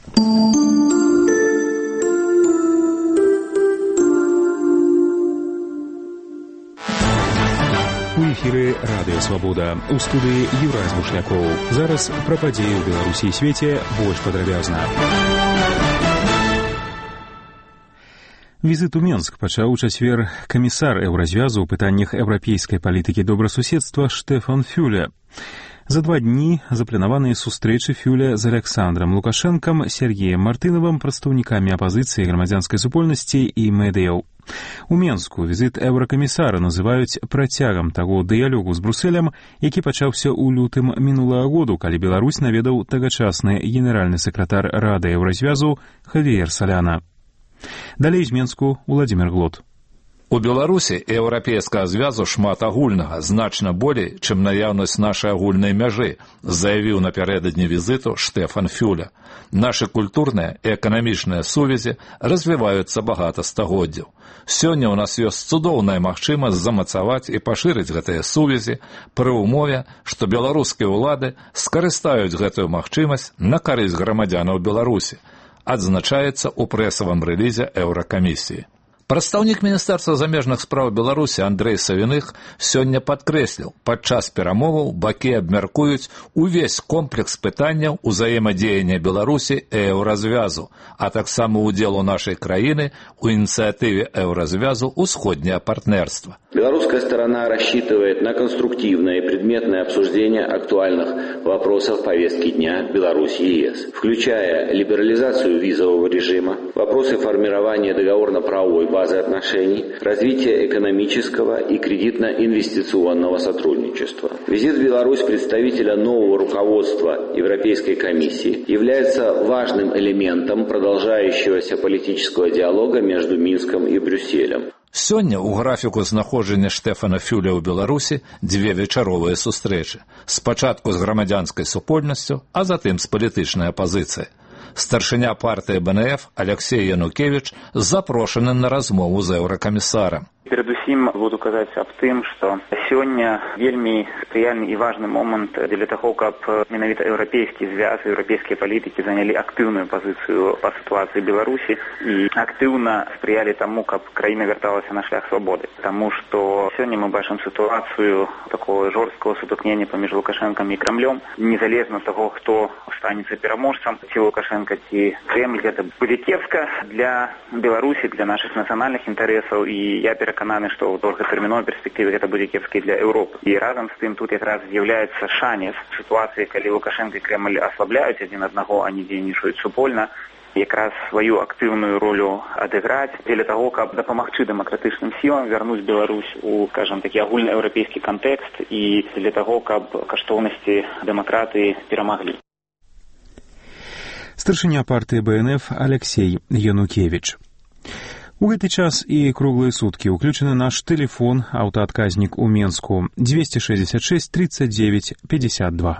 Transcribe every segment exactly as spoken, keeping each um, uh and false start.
У эфіры радыё «Свабода». У студыі Юрай Бушлякоў. Зараз пра падзеі ў Беларусі і свеце больш падрабязна. Візіт у Менск пачаў у чацвер камісар еўразвязу ў пытаннях еўрапейскай палітыкі добрасуседства Штэфан Фюле. За два дні запланаваныя сустрэчы Фюля з Александром Лукашэнкам, Сергеем Мартынавым, прадстаўнікамі апазіцыі, грамадзянскай супольнасці і медыяў. У Менску візіт еўракамісара называюць працягам таго дыялогу з Брусэлем, які пачаўся ў лютым мінулага году, калі Беларусь наведаў тагачасны генеральны сакратар Рады еўразвязу Хавіер Саляна. Далей з Менску Уладзімір Глот. У Беларусі і еўрапейскага звязу шмат агульнага, значна болей, чым наяўнасць нашай агульнай мяжы, заявіў напярэдадні візіту Штэфан Фюля. Нашы культурныя і эканамічныя сувязі развіваюцца багата стагоддзяў. Сёння ў нас ёсць цудоўная магчымасць замацаваць і пашырыць гэтыя сувязі пры ўмове, што беларускія ўлады скарыстаюць гэтую магчымасць на карысць грамадзянаў Беларусі, адзначаецца ў прэсавым рэлізе Еўракамісіі. Прадстаўнік Міністэрства замежных спраў Беларусі Андрэй Савіных сёння падкрэсліў, падчас перамоваў бакі абмяркуюць увесь комплекс пытанняў узаемадзеяння Беларусі і еўразвязу, а таксама ўдзелу нашай краіны ў ініцыятыве еўразвязу «Усходнее партнерство». Белорусская сторона рассчитывает на конструктивное и предметное обсуждение актуальных вопросов повестки дня Беларуси и ЕС, включая либерализацию визового режима, вопросы формирования договорно-правовой базы отношений, развитие экономического и кредитно-инвестиционного сотрудничества. Визит в Беларусь представителя нового руководства Европейской комиссии является важным элементом продолжающегося политического диалога между Минском и Брюсселем. Сёння ў графіку знаходжання Штэфана Фюля ў Беларусі дзве вечаровыя сустрэчы. Спачатку з грамадзянскай супольнасцю, а затым з палітычнай апазіцыяй. Старшыня партыі Бэ Эн Эф Алексей Янукевич запрошаны на размову з еўракамісарам. Перадусім буду казаць аб тым, што сёння вельмі спрыяльны і важны момант для таго, каб менавіта еўрапейскі звяз, еўрапейскія палітыкі занялі актыўную пазіцыю па сітуацыі Беларусі і актыўна спрыялі таму, каб краіна вярталася на шлях свабоды. Таму што сёння мы бачым сітуацыю такого жорсткага сутыкнення паміж Лукашэнкам і Крамлём, незалежна ад таго, хто станецца пераможцам, ці Лукашэнка, ці Кремль. Гэта будзе кепска для Беларусі, для нашых нацыянальных інтарэсаў, і я перакананы, што ў доўгатэрміновай перспектыве гэта будзе кепска для Еўропы. І разам з тым тут якраз з'яўляецца шанец сітуацыі, калі Лукашэнка і Кремль аслабляюць адзін аднаго, а не дзейнічаюць супольна, якраз сваю актыўную ролю адыграць дзеля таго, каб дапамагчы дэмакратычным сілам вярнуць Беларусь у, скажам, такі агульнаеўрапейскі кантэкст і для таго, каб каштоўнасці дэмакратыі перамаглі. Старшыня партыі Бэ Эн Эф Алексей Янукевич. У гэты час і круглыя суткі ўключаны наш тэлефон, аўтаадказнік у Менску двести шестьдесят шесть тридцать девять пятьдесят два.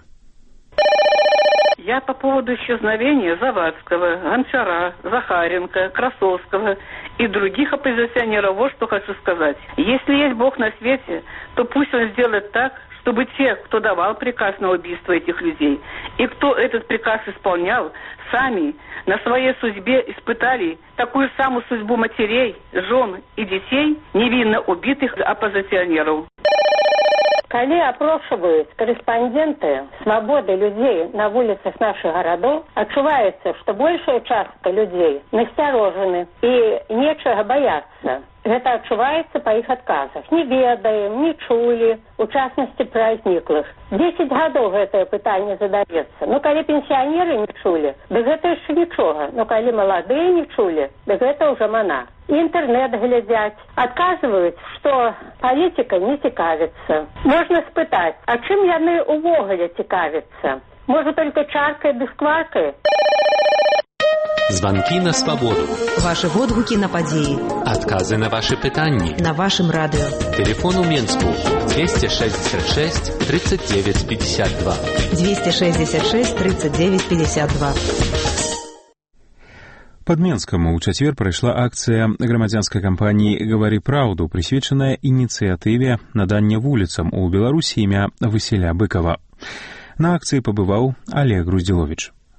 Я по поводу исчезновения Завадского, Гончара, Захаренко, Красовского и других оппозиционеров вот что хочу сказать. Если есть Бог на свете, то пусть Он сделает так, чтобы те, кто давал приказ на убийство этих людей, и кто этот приказ исполнял, сами на своей судьбе испытали такую самую судьбу матерей, жен и детей невинно убитых оппозиционеров. Калі апрошваюць корэспанденты свабоды людзей на вуліцах нашых гарадоў, адчуваецца, што большая частка людзей насцярожаны і нечага баяцца. Гэта адчуваецца па іх адказах. Не ведаем, не чулі, у частнасці пра зніклых. Дзесяць гадоў гэтае пытанне задаецца. Ну, калі пенсіянеры не чулі, дык гэта яшчэ нічога. Ну, калі маладыя не чулі, дык гэта ўжо мана. Інтэрнэт глядзяць. Адказваюць, што палітыка не цікавіцца. Можна спытаць, а чым яны ўвогуле цікавяцца? Можа, толькі чаркай ды скваркай? Звонки на свободу. Ваши водгуки на подеи. Отказы на ваши питания. На вашем радио. Телефон у Менску двести шестьдесят шесть тридцать девять пятьдесят два. двести шестьдесят шесть тридцать девять пятьдесят два. Пад Менскам у чацвер прайшла акцыя грамадзянскай кампаніі «Гавары праўду», прысвечаная ініцыятыве надання вуліцам у Беларусі імя Васіля Быкова. На акцыі пабываў Олег Груздзіловіч.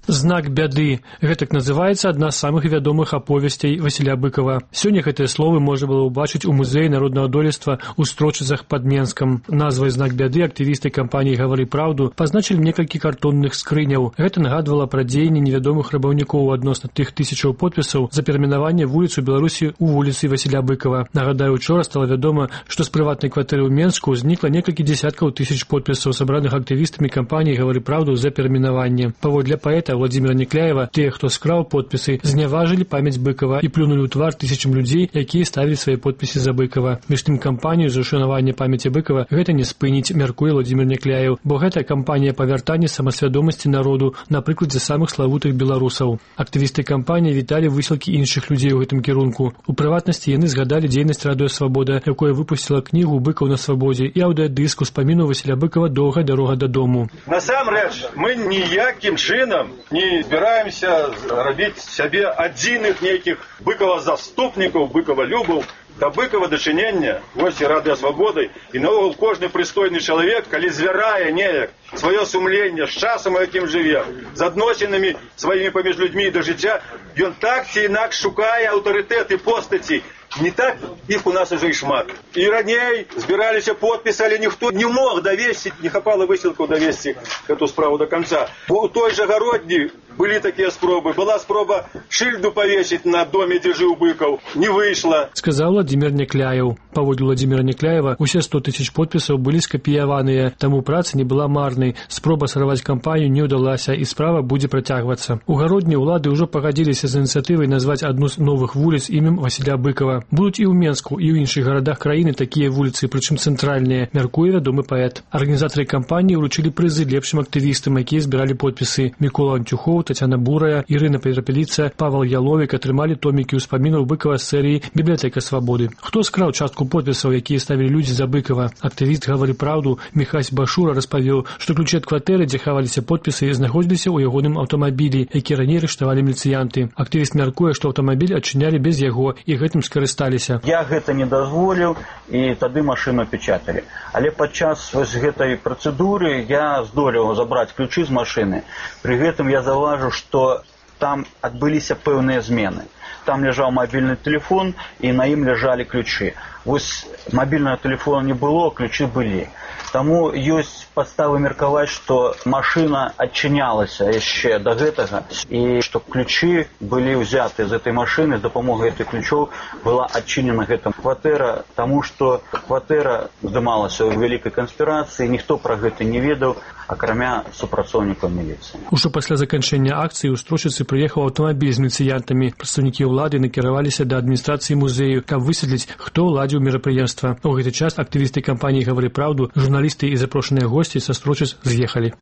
Знак бяды. Гэтак называецца адна з самых вядомых аповесцей Васіля Быкова. Сёння гэтыя словы можна было ўбачыць у музеі народнага дойлідства ў Строчыцах пад Менскам. Назвай знак бяды актывісты кампаніі «Гавары праўду» пазначылі некалькі картонных скрыняў. Гэта нагадвала пра дзеянні невядомых рабаўнікоў адносна тых тысячаў подпісаў за перайменаванне вуліц у Беларусі ў вуліцы Васіля Быкова. Нагадаю, учора стала вядома, што з прыватнай кватэры ў Менску знікла некалькі дзесяткаў тысяч подпісаў, сабраных актывістамі кампаніі «Гавары праўду» за перайменаванне. Паводле паэта Владимира Некляева, тыя, хто скраў подпісы, зняважылі памяць Быкова і плюнулі ў твар тысячам людзей, якія ставілі свае подпісы за Быкова. Між тым, кампанію за ушанаванне памяці Быкова гэта не спыніць, мяркуе Владимир Некляев, бо гэта кампанія па вяртанні самасвядомасці народу на прыкладзе самых славутых беларусаў. Актывісты кампаніі віталі высілкі іншых людзей у гэтым кірунку. У прыватнасці яны згадалі дзейнасць Радыё Свабода, якое выпусціла кнігу «Быкаў на свабодзе» і аўдыадыск успаміну Васіля Быкова «Доўгая дарога дадому». Насамрэч, мы ніякім чынам не збіраемся рабіць сябе адзіных нейкіх Быкова-заступнікаў, Быкова-любаў. Да Быкова дачынення, вось і Радыё Свабоды, і наогул кожны прыстойны чалавек, калі звярае неяк сваё сумленне з часам, у якім жыве, з адносінамі сваімі паміж людзьмі да жыцця, ён так ці інакш шукае аўтарытэты постаці. Не так іх у нас уже і шмат. І раней збіраліся подпісы, але ніхто не мог давесці, не хапала высілкаў давесці эту справу до конца. Бо ў той жа Гародні былі такія спробы. Была спроба шыльду павесіць на доме, дзе жыў Быкаў. Не выйшла. Сказаў Владимир Некляев. Паводле Владимира Некляева, усе сто тысяч подпісаў былі скапіяваныя, таму праца не была марнай. Спроба сарваць кампанію не ўдалася, і справа будзе працягвацца. У Гародні ўлады ўжо пагадзіліся з ініцыятывай назваць адну з новых вуліц імем Васіля Быкова. Будуць і ў Менску, і ў іншых гарадах краіны такія вуліцы, прычым цэнтральныя, мяркуе вядомы паэт. Арганізатары кампаніі ўручылі прызы лепшым актывістам, якія збіралі подпісы. Мікола Антюхоў, Тацяна Бурая, Ірына Перапеліца, Павел Яловік атрымалі томікі ўспамінаў Быкова з серыі «Бібліятэка свабоды». Хто скраў частку подпісаў, якія ставілі людзі за Быкова? Актывіст «Гавары праўду» Міхась Башура распавёў, што ключы ад кватэры, дзе хаваліся подпісы, знаходзіліся ў ягоным аўтамабілі, які раней арыштавалі міліцыянты. Актывіст мяркуе, што аўтамабіль адчынялі без яго і гэтым скарысталіся. Я гэта не дазволіў, і тады машыну печаталі. Але падчас вось гэтай працэдуры я здолеў забраць ключы з машыны. Пры гэтым я заўважыў, што там адбыліся пэўныя змены. Там ляжаў мабільны тэлефон, і на ім ляжалі ключы. Вось мабільнага тэлефона не было, ключы былі. Таму ёсць падставы меркаваць, што машына адчынялася яшчэ да гэтага, і што ключы былі ўзяты з этой машыны, з дапамогай гэтых ключоў была адчынена гэта кватэра, таму што кватэра здымалася ў вялікай канспірацыі, ніхто пра гэта не ведаў, акрамя супрацоўнікаў міліцыі. Ужо пасля заканчэння акцыі ў Строчыцы прыехаў аўтамабіль з міліцыянтамі. Прадстаўнікі ўлады накіраваліся да адміністрацыі музею, каб высветліць, хто ўладзіў мерапрыемства. У гэты час актывісты кампаніі «Гавары праўду», журналісты і запрошаныя госці са Строчыц з'ехалі.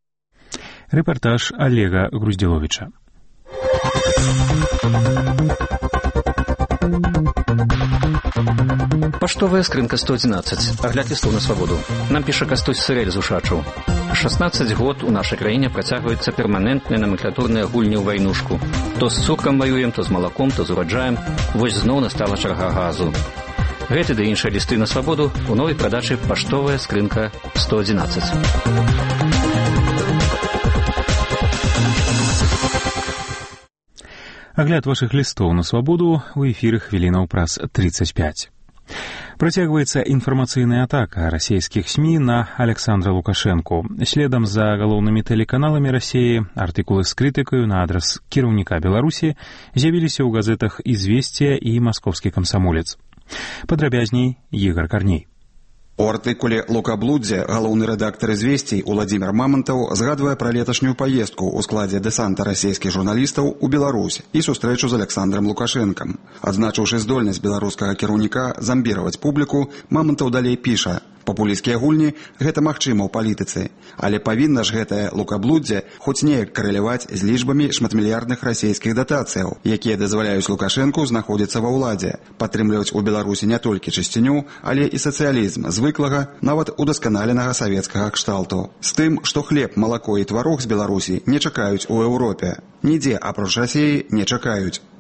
Рэпартаж Олега Груздзіловіча. Паштовая скрынка сто адзінаццаць. Агляд лістоў на свабоду. Нам піша Кастусь Сырэль з Ушачаў. шаснаццаць год у нашай краіне працягваюцца перманентныя номенклатурныя гульні ў вайнушку. То з цукрам ваюем, то з малаком, то з ураджаем. Вось зноў настала чарга газу. Гэты ды іншыя лісты на свабоду у новай прадачы «Паштовая скрынка сто адзінаццаць». Агляд вашых лістоў на свабоду у эфіры хвілінаў праз тридцать пять. Працягваецца інфармацыйная атака расійскіх СМІ на Александра Лукашэнку. Следам за галоўнымі тэлеканаламі Расіі артыкулы з крытыкаю на адрас кіраўніка Беларусі з'явіліся ў газетах «Ізвесція» і «Маскоўскі камсамолец». Падрабязней Ігор Карней. У артыкуле «Лукаблудзе» галоўны рэдактар «Ізвесцій» Уладзімір Мамантаў згадвае пра леташнюю паездку ў складзе дэсанта расійскіх журналістаў у Беларусь і сустрэчу з Александрам Лукашэнкам. Адзначыўшы здольнасць беларускага кіраўніка замбіраваць публіку, Мамантаў далей піша: «Папулісцкія гульні – гэта магчыма ў палітыцы, але павінна ж гэтае лукаблудзе хоць неяк карэляваць з лічбамі шматмільярдных расійскіх датацыяў, якія дазваляюць Лукашэнку знаходзіцца ва ўладзе, падтрымліваць у Беларусі не толькі чысціню, але і сацыялізм звыклага, нават удасканаленага савецкага кшталту. З тым, што хлеб, малако і тварог з Беларусі не чакаюць у Еўропе. Нідзе, апроч Расіі, не чакаюць.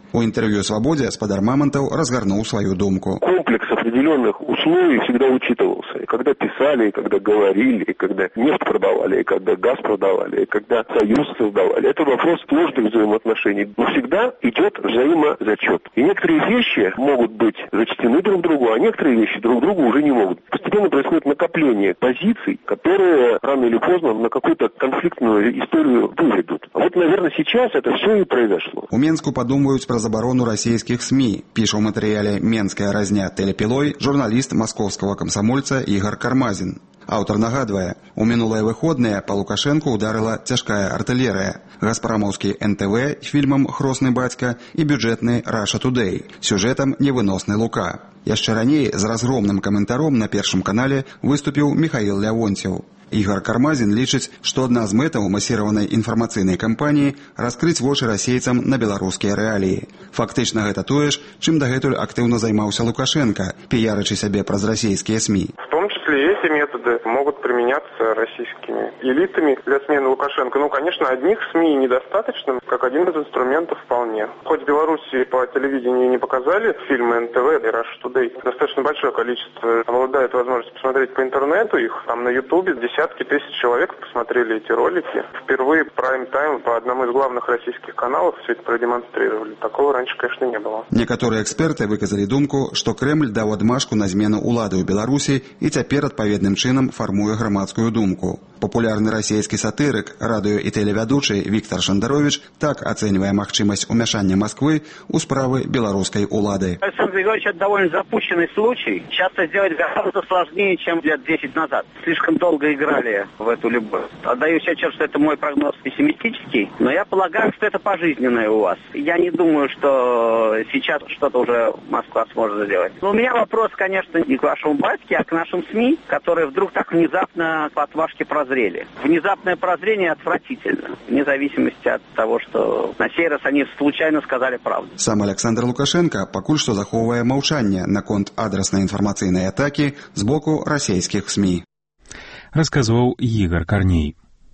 У интервью «Свободе» спадар Мамонтов разгорнул свою думку. Комплекс определенных условий всегда учитывался. И когда писали, и когда говорили, и когда нефть продавали, и когда газ продавали, и когда союз создавали. Это вопрос сложных взаимоотношений. Но всегда идет взаимозачет. И некоторые вещи могут быть зачтены друг другу, а некоторые вещи друг другу уже не могут. Постепенно происходит накопление позиций, которые рано или поздно на какую-то конфликтную историю выведут. А вот, наверное, сейчас это все и произошло. У Менску подумают про заборону российских СМИ, пише в материале «Менская разня телепилой» журналист московского комсомольца Игорь Кармазин. Аўтар нагадвае, у мінулыя выходныя па Лукашэнку ударыла цяжкая артылерыя, гаспрамаўскі эн тэ вэ фільмам «Хросны бацька» і бюджэтны «Раша Тудэй» сюжэтам «Невыносны Лука». Яшчэ раней з разгромным каментаром на Першым канале выступіў Михаил Лявонцев. Игорь Кармазин лічыць, што адна з мэтаў масіраванай інфармацыйнай кампаніі раскрыць вочы расейцам на беларускія рэаліі. Фактычна гэта тое ж, чым дагэтуль актыўна займаўся Лукашенко, піярычы сябе праз расійскія СМИ. В том числе эти методы могут применяться российскими элитами для смены Лукашенко. Ну, конечно, одних СМИ недостаточно, как один из инструментов вполне. Хоть в Беларуси по телевидению не показали фильмы эн тэ вэ и Russia Today, достаточно большое количество обладает возможностью посмотреть по интернету их, там на Ютубе десятки тысяч человек посмотрели эти ролики. Впервые прайм-тайм по одному из главных российских каналов все это продемонстрировали. Такого раньше, конечно, не было. Некоторые эксперты выказали думку, што Крэмль даў адмашку на змену улады ў Беларусі і цяпер адпаведным чынам фармуе грамадскую думку. Популярны расійскі сатырык, радыё і тэлевядучы Віктор Шандарович так ацэньвае магчымасць умяшання Москвы ў справы беларускай улады. Александр Григорьевич, это довольно запущенный случай. Часто сделать гораздо сложнее, чем лет десять назад. Слишком долго играли в эту любовь. Отдаю себе отчет, что это мой прогноз пессимистический, но я полагаю, что это пожизненное у вас. Я не думаю, что сейчас что-то уже Москва сможет сделать. Но у меня вопрос, конечно, не к вашему батьке, а к нашим СМИ, которые вдруг так внезапно по отважке прозрели. Внезапное прозрение отвратительно, вне зависимости от того, что на сей раз они случайно сказали правду. Сам Александр Лукашенко пакуль што захоўвае маўчанне наконт адраснай інфармацыйнай атакі з боку расійскіх СМИ. Расказваў Ігор Карней.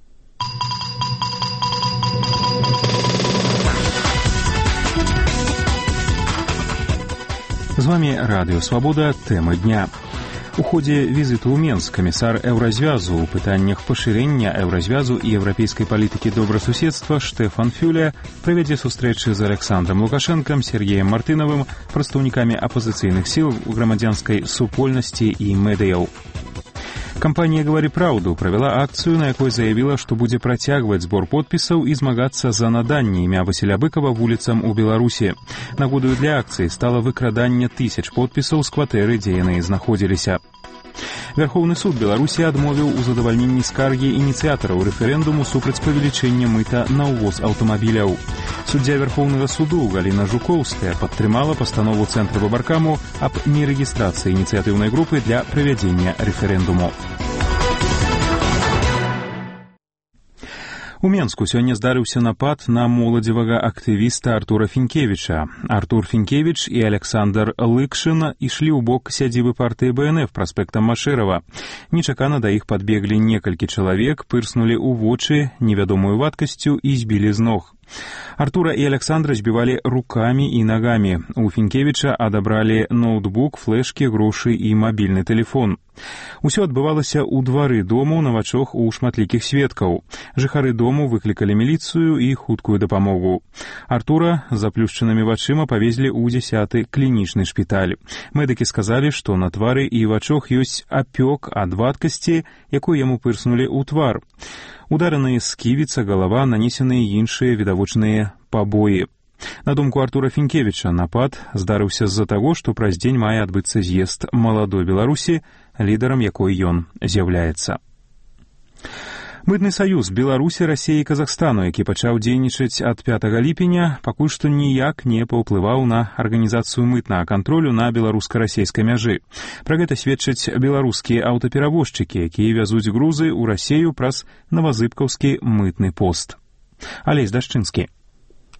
З вами Радыё Свабода, тэма дня. У ходзе візіту ў Менск камісар Еўразвязу ў пытаннях пашырэння Еўразвязу і еўрапейскай палітыкі добрасуседства Штэфан Фюля правядзе сустрэчы з Александром Лукашэнкам, Сергеем Мартынавым, прадстаўнікамі апазіцыйных сіл у грамадзянскай супольнасці і медыяў. Кампанія «Говори правду» правяла акцыю, на якой заявіла, што будзе працягваць збор подпісаў і змагацца за наданне імя Васіля Быкова вуліцам у Беларусі. Нагодаю для акцыі стала выкраданне тысяч подпісаў з кватэры, дзе яны знаходзіліся. Верховны суд Беларусі адмовіў у задавальненні скаргі ініцыятараў рэферэндуму супраць павелічэння мыта на ўвоз аўтамабіляў. Суддзя Верховнага суду Галіна Жукоўская падтрымала пастанову Цэнтра Бабаркаму аб нерэгістрацыі ініцыятыўнай групы для правядзення рэферэндуму. У Менску сёння здарыўся напад на моладзевага актывіста Артура Фінкевіча. Артур Фінкевіч і Александр Лыкшин ішлі ў бок сядзібы партыі бэ эн эф праспектам Машэрава. Нечакана да іх падбеглі некалькі чалавек, пырснулі ў вочы невядомую вадкасцю і збілі з ног. Артура і Александра збівалі рукамі і нагамі. У Фінкевіча адабралі ноутбук, флешкі, грошы і мабільны тэлефон. Усё адбывалася ў двары дому на вачах у шматлікіх сведкаў. Жыхары дому выклікалі міліцыю і хуткую дапамогу. Артура з заплюшчанымі вачыма павезлі ў дзясяты клінічны шпіталь. Медыкі сказалі, што на твары і вачах ёсць апёк ад вадкасці, якую яму пырснулі ў твар. Удараныя сківіца, галава, нанесеныя іншыя відавочныя пабоі. На думку Артура Фінкевіча, напад здарыўся з-за таго, што праз дзень мае адбыцца з'езд маладой Беларусі, лідарам якой ён з'яўляецца. Мытны саюз Беларусі, Расіі і Казахстану, які пачаў дзейнічаць ад пятага ліпеня, пакуль што ніяк не паўплываў на арганізацыю мытнага кантролю на беларуска-расейскай мяжы. Пра гэта сведчаць беларускія аўтаперавозчыкі, якія вязуць грузы ў Расею праз Новазыбкаўскі мытны пост. Алесь Дашчынскі.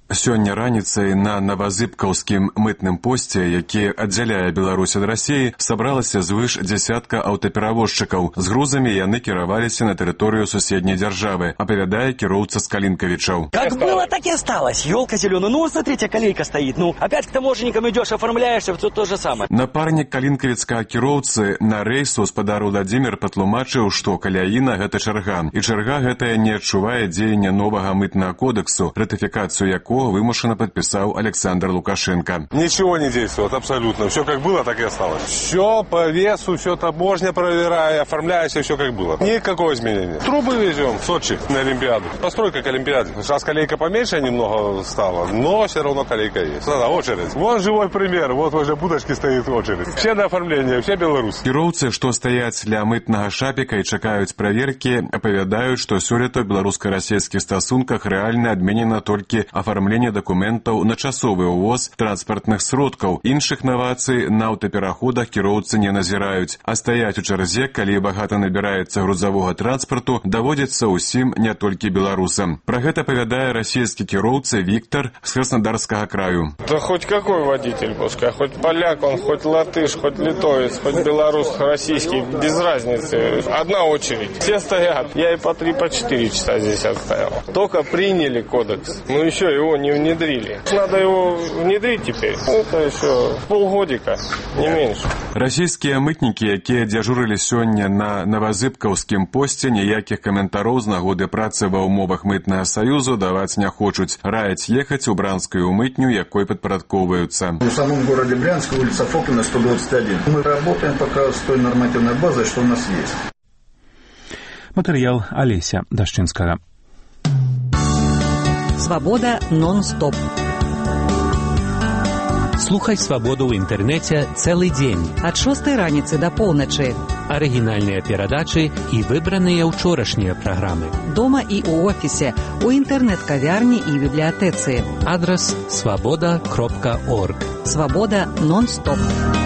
Сёння раніцай на Новозыбкаўскім мытным посце, які аддзяляе Беларусь ад Расіі, сабралася звыш дзясятка аўтаперавозчыкаў. З грузамі яны кіраваліся на тэрыторыю суседняй дзяржавы, апавядае кіроўца з Калинковичаў. Как было, так и осталось. Ёлка зеленая. Ну, смотрите, колейка стоит. Ну, опять к таможенникам идешь, оформляешься, все то же самое. Напарнік калинковицкага кіроўцы на рэйсу спадар Владзімір патлумачыў, што каляіна гэта чарга. І чарга гэтая не адчувае дзеяння новага мытнага кодексу, ратыфікацыю якога вымушенно подписал Александр Лукашенко. Ничего не действует, абсолютно. Все как было, так и осталось. Все по весу, все таможня проверяя, оформляется, все как было. Никакого изменения. Трубы везем в Сочи на Олимпиаду. Постройка к Олимпиаде. Сейчас колейка поменьше немного стала, но все равно колейка есть. Надо очередь. Вот живой пример. Вот возле будочки стоит очередь. Все на оформление, все белорусы. Кіроўцы, што стаяць ля мытнага шапіка і чакаюць праверкі, апавядаюць, што сёлета ў беларуска-расійскіх стасунках рэальна адменена толькі оформление документаў на часовы ўвоз транспартных сродкаў. Іншых навацый на аўтапераходах кіроўцы не назіраюць. А стаяць у чарзе, калі багата набіраецца грузавога транспарту, даводзіцца ўсім, не толькі беларусам. Пра гэта павядае расійскі кіроўца Віктор з Краснодарскага краю. Да хоть какой водитель, пускай, хоть поляк он, хоть латыш, хоть литовец, хоть белорус, российский, без разницы. Одна очередь. Все стоят. Я и по три, по четыре часа здесь отстоял. Только приняли кодекс. Ну еще его не внедрили. Надо его внедрить теперь. Это еще полгодика, не меньше. Расійскія мытнікі, якія дзяжурылі сёння на Новозыбкаўскім посце, ніякіх каментароў з нагоды працы ва ўмовах мытнага саюзу даваць не хочуць. Раяць ехаць у бранскую мытню, якой падпарадковваюцца. В самом городе Брянск, улица Фоклина, сто двадцать один. Мы работаем пока с той нормативной базой, что у нас есть. Матэрыял Алеся Дашчынскага. Свабода нон-стоп. Слухай свабоду ў інтэрнэце цэлы дзень. Ад шостай раніцы да поўначы. Арыгінальныя перадачы і выбраныя ўчорашнія праграмы. Дома і ў офісе, у інтэрнэт-кавярні і бібліятэцы. Адрас свабода кропка орг. Свабода нон-стоп.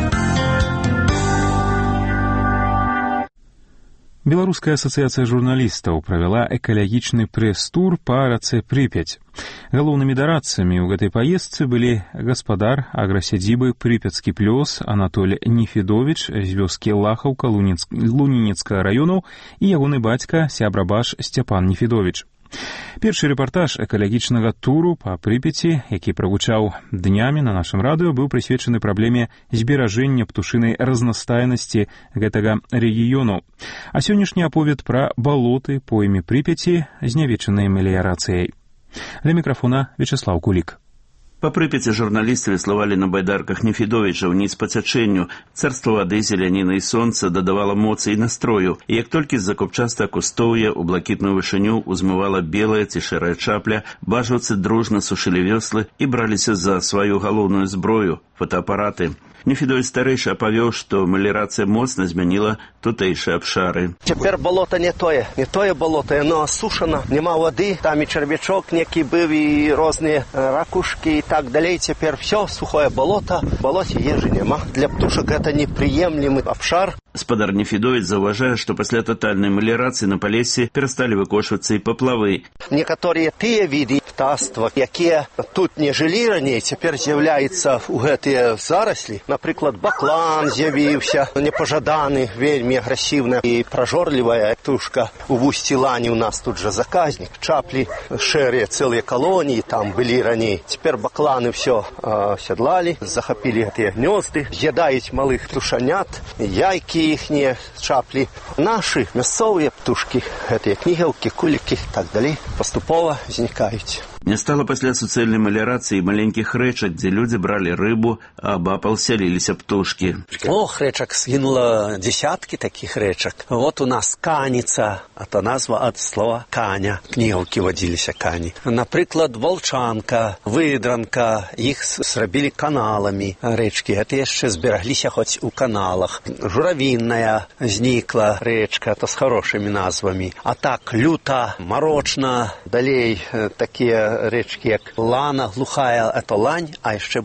Беларуская асацыяцыя журналістаў правяла экалагічны прэс-тур па рацэ Прыпяць. Галоўнымі дарадцамі ў гэтай паездцы былі гаспадар аграсядзібы Прыпяцкі плёс Анатоль Нефедович з вёскі Лахаўка Лунінецкага раёну і ягоны бацька сябра-баш Сцяпан Нефедович. Першы рэпартаж экалагічнага туру па Прыпяці, які прагучаў днямі на нашым радыё, быў прысвечаны праблеме зберажэння птушынай разнастайнасці гэтага рэгіёну. А сённяшні аповед пра балоты пойме Прыпяці, знявечанай меліярацыяй. Для мікрафона Вячеслав Кулик. Па Прыпяці журналісты веславалі на байдарках Нефедовіча ўніз па цячэнню. Царства вады, зеляніна і сонца дадавала моцы і настрою. І як толькі з-за купчастага кустоўя ў блакітную вышыню узмывала белая ці шэрая чапля, бажаўцы дружна сушылі вёслы і браліся за сваю галоўную зброю – фотоапараты. Нефедович старэйшы апавёў, што меліярацыя моцна змяніла тутэйшыя абшары. Цяпер балота не тое, не тое балота, яно асушана, няма вады, там і чарвячок некі быў, і розныя ракушкі і так далей. Цяпер все сухое балота, балоце ежы няма. Для птушак гэта непрыемлемы абшар. Спадар Нефедович заўважае, што пасля татальнай меліярацыі на Палесе перасталі выкошвацца і паплавы. Некаторыя тыя віды птаства, якія тут не жылі раней, цяпер з'яўляюцца ў гэтыя зараслі. Напрыклад, баклан з'явіўся, непажаданы, вельмі агрэсіўная і пражорлівая птушка. У вусці лані ў нас тут жа заказнік. Чаплі шэрыя цэлыя калоніі там былі раней. Цяпер бакланы ўсё сядлалі, захапілі гэтыя гнёзды, з'ядаюць малых птушанят, яйкі іхнія чаплі. Нашы мясцовыя птушкі, гэтыя кнігаўкі, кулікі і так далей, паступова знікаюць. Не стала пасля суцэльнай меліярацыі маленькіх рэчак, дзе людзі бралі рыбу, а абапал сяліліся птушкі. Ох, рэчак згінула дзесяткі такіх рэчак. Вот у нас каніца, а то назва ад слова каня. Кнігаўкі вадзіліся кані. Напрыклад, волчанка, выдранка, іх зрабілі каналамі рэчкі. Гэта яшчэ зберагліся хоць у каналах. Журавінная знікла рэчка, то з хорошымі назвамі. А так, люта, марочна, далей такія рэчкі, як лана, глухая, это лань, а яшчэ была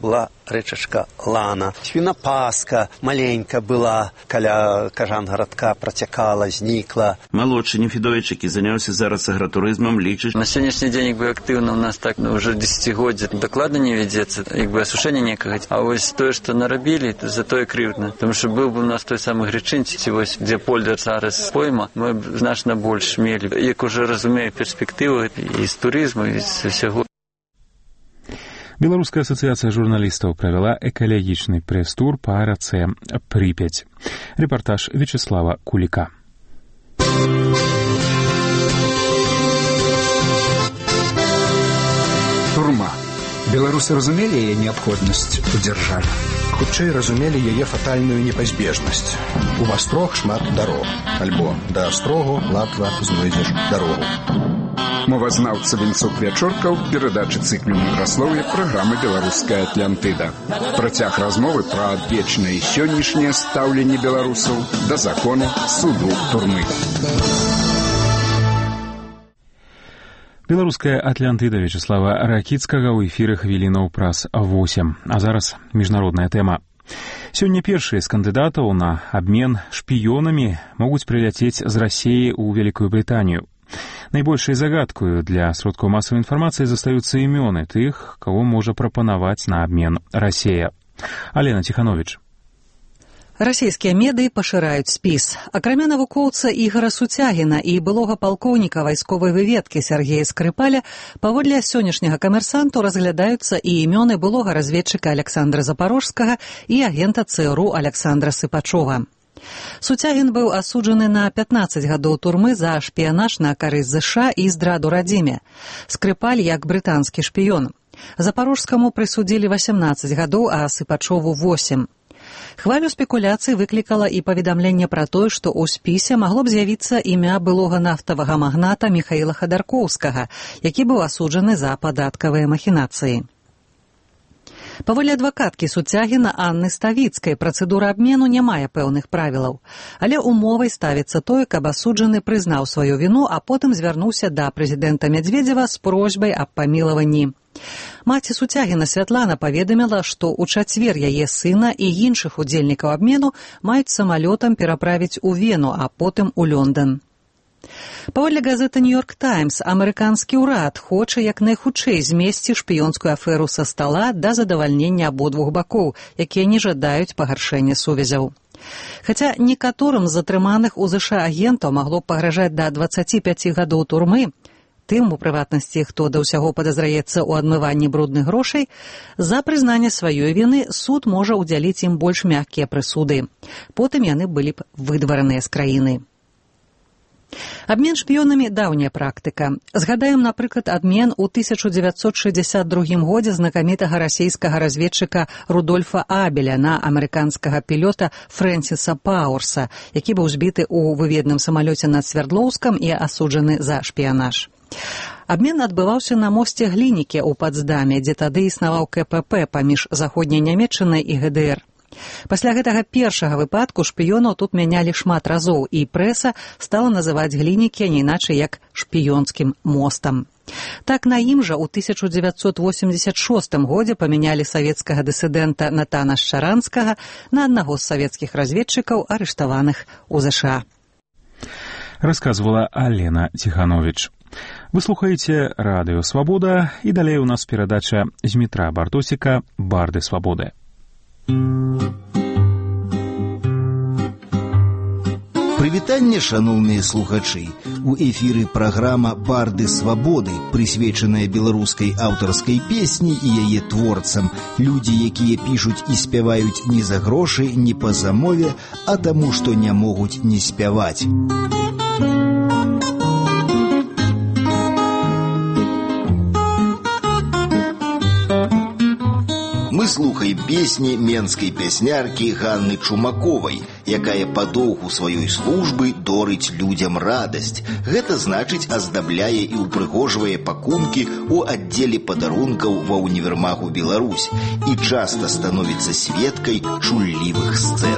рэчачка Лана. Свінапаска маленька была, каля Кажангарадка працякала, знікла. Малодшы Нефедович, які заняўся зараз агратурызмам, лічыць. На сённяшні дзень як бы актыўна у нас так ну, уже десятигоддзе дакладна не вядзецца, як бы асушэнне некага. А вось тое, што нарабілі, затое крыўдна. Таму што быў бы у нас той самы Гречынці, вось дзе польдер зараз пойма, мы б значна больш мелі. Як уже разумею перспектывы і з турызму, і з усяго. Беларуская асацыяцыя журналістаў правяла экалагічны прэс-тур па рацэ Прыпяць. Рэпартаж Вячеслава Куліка. Турма. Беларусы разумелі яе неабходнасць у дзяржаве. Хутчэй разумелі яе фатальную непазбежнасць. У Астрог шмат дарог. Альбо да Астрогу латва знойдзеш дарогу. Мовазнаўца Вінцук Вячоркаў, перадачы цыклю мудраслоўя праграмы «Беларуская Атлантыда». Працяг размовы пра адвечнае і сённяшняе стаўленне беларусаў да закону, суду, турмы. Беларуская Атлантыда Вячеслава Ракіцкага ў эфіры хвілінаў праз восемь. А зараз міжнародная тэма. Сёння першыя з кандыдатаў на абмен шпіёнамі могуць прыляцець з Расіі ў Вялікую Брытанію. Найбольшай загадкаю для сродкаў масавай інфармацыі застаюцца імёны тых, каго можа прапанаваць на абмен Расія. Алена Ціхановіч. Расійскія медыі пашыраюць спіс. Акрамя навукоўца Ігара Суцягіна і былога палкоўніка вайсковай выведкі Сергея Скрыпаля, паводле сённяшняга камерсанту разглядаюцца і імёны былога разведчыка Александра Запарожскага і агента ЦРУ Александра Сыпачова. Суцягін быў асуджаны на пятнаццаць гадоў турмы за шпіянаж на карысць ЗША і здраду радзіме. Скрыпаль як брытанскі шпіён. Запарожскаму прысудзілі васемнаццаць гадоў, а Сыпачову восемь. Хвалю спекуляцый выклікала і паведамленне пра тое, што ў спісе магло б з'явіцца імя былога нафтавага магната Міхаіла Хадаркоўскага, які быў асуджаны за падаткавыя махінацыі. Паводле адвакаткі Суцягіна Анны Ставіцкай працэдура абмену не мае пэўных правілаў, але умовай ставіцца тое, каб асуджаны прызнаў сваю віну, а потым звярнуўся да прэзідэнта Мядзведзева з просьбай аб памілаванні. Маці Суцягіна Святлана паведаміла, што ў чацвер яе сына і іншых удзельнікаў абмену маюць самалётам пераправіць у Вену, а потым у Лондон. Паводле газеты «Нью-Йорк Таймс», амерыканскі ўрад хоча як найхутчэй змесці шпіёнскую аферу са стала да задавальнення абодвух бакоў, якія не жадаюць пагаршэння сувязяў. Хаця некаторым з затрыманых у ЗША агентаў магло пагражаць да дваццаці пяці гадоў турмы, тым, у прыватнасці, хто да ўсяго падазраецца ў адмыванні брудных грошай, за прызнанне сваёй віны суд можа ўдзяліць ім больш мяккія прысуды. Потым яны былі б выдвараныя з краіны. Абмен шпіёнамі – даўняя практыка. Згадаем, напрыклад, абмен у тысяча дзевяцьсот шэсцьдзясят другім годзе знакамітага расійскага разведчыка Рудольфа Абеля на амерыканскага пілёта Фрэнсіса Пауэрса, які быў збіты ў выведным самалёце над Свердлоўскам і асуджаны за шпіянаж. Абмен адбываўся на мосце Глінікі ў Пацдаме, дзе тады існаваў КПП паміж заходняй Нямецчынай і ГДР. Пасля гэтага першага выпадку шпіёнаў тут мянялі шмат разоў, і прэса стала называць Глінікі не іначай як шпіёнскім мостам. Так на ім жа ў тысяча дзевяцьсот восемьдзесят шостым годзе памянялі савецкага дысідэнта Натана Шчаранскага на аднаго з савецкіх разведчыкаў, арыштаваных у ЗША. Расказвала Алена Ціхановіч. Вы слухаеце Радыё Свабода, і далей у нас перадача з метра Бартосіка «Барды свабоды». Прывітанне, шаноўныя слухачы. У эфіры праграма «Барды свабоды», прысвечаная беларускай аўтарскай песні і яе творцам. Людзі, якія пішуць і спяваюць не за грошы, не па замове, а таму, што не могуць не спяваць. Мы слухаем песні менскай пясняркі Ганны Чумаковай, якая па доўгу сваёй службы дорыць людзям радасць. Гэта значыць, аздабляе і ўпрыгожвае пакункі ў аддзеле падарункаў ва ўнівермагу Беларусь і часта становіцца сведкай чуллівых сцэн.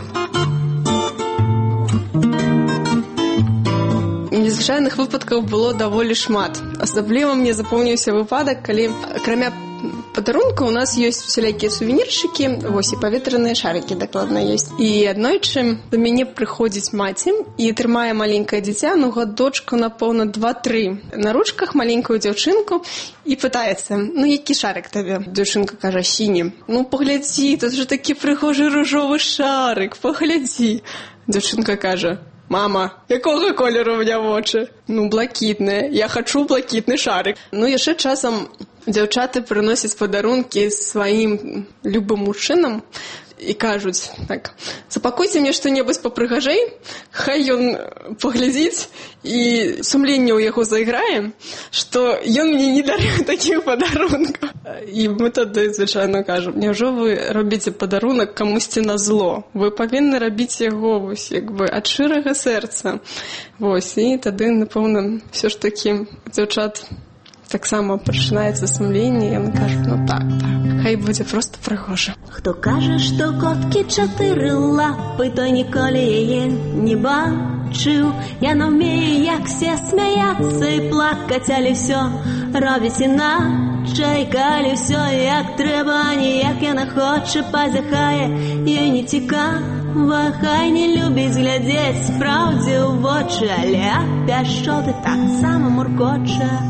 Незвычайных выпадкаў было даволі шмат. Асабліва мне запомніўся выпадак, калі акрамя падарунка у нас ёсць усялякія сувенірчыкі, вось і паветраныя шарыкі дакладна ёсць. І аднойчы да мяне прыходзіць маці і трымае маленькае дзіця, ну гадочку, напэўна, два-тры. На ручках маленькую дзяўчынку і пытаецца: "Ну які шарык табе?" Дзяўчынка кажа: "Сіні". "Ну паглядзі, тут же такі прыгожы ружовы шарык, паглядзі". Дзяўчынка кажа: "Мама, якога колеру у меня вочы?" "Ну, блакітныя. Я хачу блакітны шарык". Ну, яшчэ часам дзяўчаты прыносяць падарункі сваім любым мужчынам і кажуць так: "Запакуйце мне што-небудзь папрыгажэй, хай ён паглядзіць, і сумленне ў яго зайграе, што ён мне не дарыў такіх падарункаў". І мы тады, звычайна, кажам: "Няўжо вы робіце падарунак камусьці на зло? Вы павінны рабіць яго вось як бы ад шчырага сэрца". Вось, і тады, напэўна, ўсё ж такі дзяўчат таксама пачынаецца сумленне, і яны кажуць: "Ну так, так, хай будзе проста прыгожа". Хто кажа, што коткі чатыры лапы, той ніколі яе не бачыў. Яна ўмее, як все смяяцца і плакаць, але ўсё робіць іначай. Калі ўсё як трэба, ніяк яна хоча, пазяхае, ёй не цікава, хай не любіць глядзець праўдзе ў вочы, але пяшчоты таксама муркоча.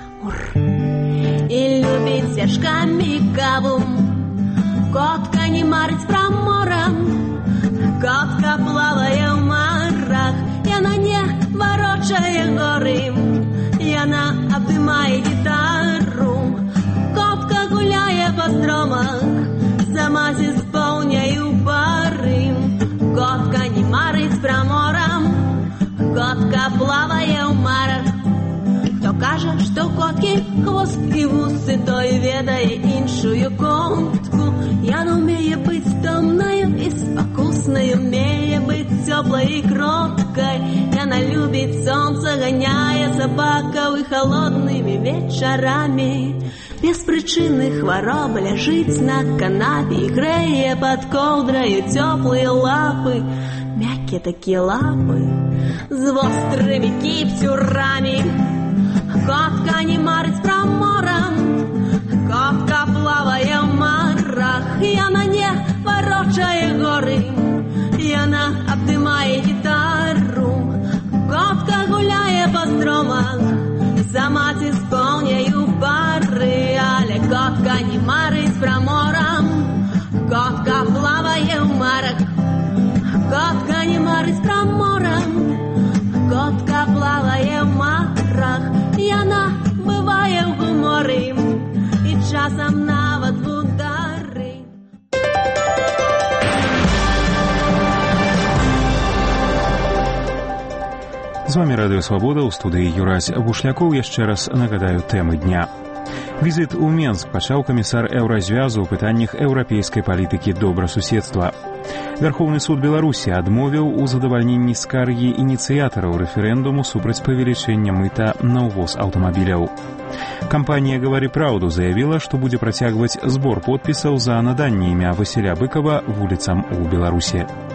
І любіць цяжкамі каву. Котка не марыць пра мора, котка плавае ў марах. Яна не варочае горы, яна абдымае гітару. Котка гуляе па стромах, сама зі спаўняю пары. Котка не марыць пра мора, котка плавае ў марах. Хто кажа, што ў коткі хвост і вусы, той ведае іншую котку. Яна ўмее быць томнаю і спакуснаю, умее быць цёплай і кроткай. Яна любіць сонца, ганяе сабакаў і халоднымі вечарамі. Без прычыны хвароба ляжыць на канапе і грэе пад коўдраю цёплыя лапы. Мяккія такія лапы з вострымі кіпцюрамі. Котка не марыць пра мора, котка плавае ў марах. Яна не варочае горы, яна абдымае гітару. Котка гуляе па стромах, сама ці спаўняю пары. Але котка не марыць пра мора, котка плавае ў марах. Котка не марыць пра мора, котка плавае ў марах. Яна бывае ў гуморы і часам нават в удары. З вами Радыё Свабода, ў студыі Юрась Бушлякоў. Яшчэ раз нагадаю тэмы дня. Візіт у Менск пачаў камісар Еўразвязу ў пытаннях еўрапейскай палітыкі добрасуседства. Вярхоўны суд Беларусі адмовіў у задавальненні скаргі ініцыятараў рэферэндуму супраць павелічэння мыта на ўвоз аўтамабіляў. Кампанія «Гавары праўду» заявіла, што будзе працягваць збор подпісаў за наданне імя Васіля Быкава вуліцам у Беларусі.